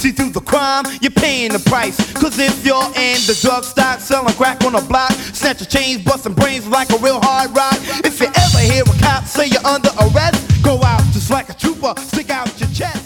See through the crime, you're paying the price. Cause if you're in the drug stock, selling crack on the block, snatch your chains, busting brains like a real hard rock. If you ever hear a cop say you're under arrest, go out just like a trooper, stick out your chest.